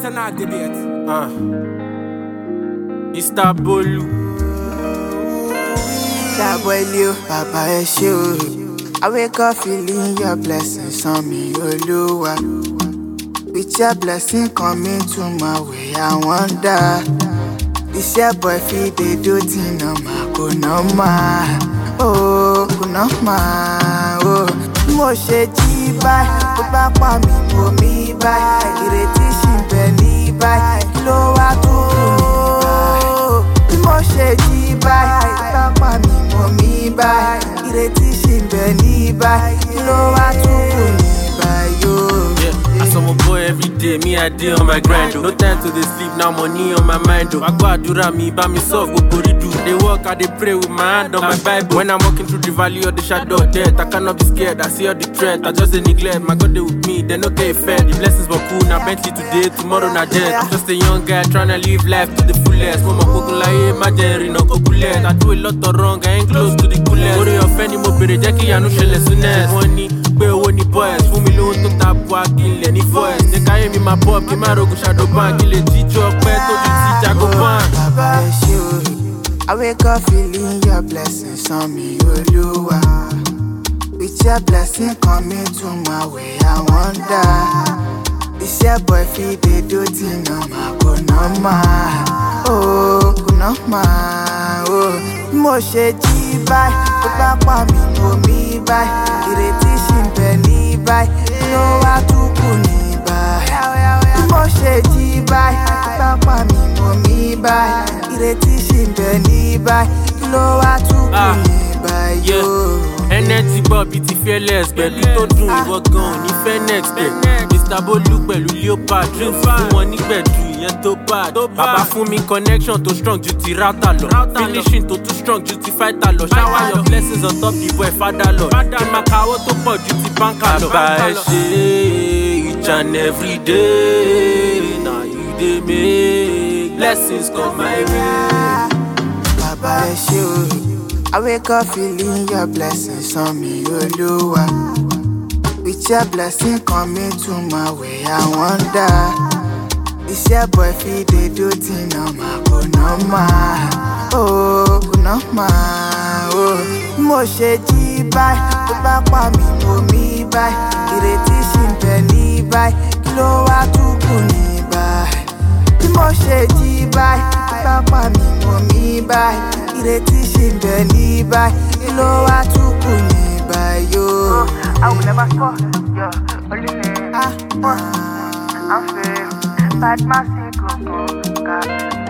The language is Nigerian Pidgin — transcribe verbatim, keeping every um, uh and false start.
It's an art debate. Ah, Mister Bolu. That boy Leo, Papa Eshu. I wake up feeling your blessings on me, Oluwa. With your blessing coming to my way, I wonder. This year boy feed they do thing on my kunoma. Oh, kunoma. Oh, mo she ji bai, o ba pa mi mo mi bai. Ireti ṣì ń bẹ ní bai, kí ló wá tún kù ní bai. Mo she ji bai, o ba pa mi mo mi bai. Ireti ṣì ń bẹ ní bai, kí ló wá tún kù ní bai yo. I saw my boy every day, me I day on my grind. No time to dey sleep, now money on my mind. Agba adura mi, ba mi solve gbogbo ridu. They walk, I dey pray with my hand on my Bible. When I'm walking through the valley of the shadow of death, I cannot be scared, I see all the threat. I just dey neglect, my God they with me, they no get fed. The blessings were cool, now Bentley today, tomorrow na jet. I'm just a young guy tryna live life to the fullest. Mama koko laye, ma jerry no okulet. I do a lot of wrong, I ain't close to the coolest. Worry of any mo bere, Jackie, I no shele soonest. Money, pay money boys, fún mi lówó tó tapu akínlẹ̀ ní voice. They carry me my pop, kí má rogo shadow bank, kí lè jíjọ pẹ́ tó ju ti jago bank. Baba Eshu, I wake up feeling your blessings on me, Oluwa. With your blessing coming to my way, I wonder. This year boy feed they do thing on my kunoma. Oh, kunoma. Oh, mo she ji bai, o ba pa mi mo mi bai. Ireti ṣì ń bẹ ní bai, kí ló wá tún kù ní bai. Mo she ji bai, o ba pa mi mo mi bai. Ireti ṣì ń bẹ ní bai, kí ló wá tún kù ní bai yo. Energy Bobby ti fearless, pẹ̀lú tó dùn ìwọ gan ní Fenex pẹ̀. Mister Bolu pẹ̀lú Leopard, dream fún wọn nígbẹ̀dù ìyẹn tó bad. Bàbá fún mi connection tó strong ju ti router lọ. Finishing tó too strong ju ti fighter lọ. Shower your blessings on top the boy father lọ. Kí máa kawó tó pọ̀ ju ti banker lọ. Bàbá ẹ ṣe each and every day, na you dey make blessings come my way. Baba Eshu, I wake up feeling your blessings on me, Oluwa. With your blessing coming to my way, I wonder. This year boy feed they do thing on my kunoma. Oh, kunoma. Oh, mo she ji bai, o ba pa mi mo mi bai. Ireti ṣì ń bẹ ní bai, kí ló wá tún kù ní bai. Mo she ji bai, o ba pa mi mo mi bai. Ireti ṣì ń bẹ ní bai, kí ló wá tún kù ní bai yo. I will never fall, yo. Only me, ah, I'm fair. Bad man, say go, go, go.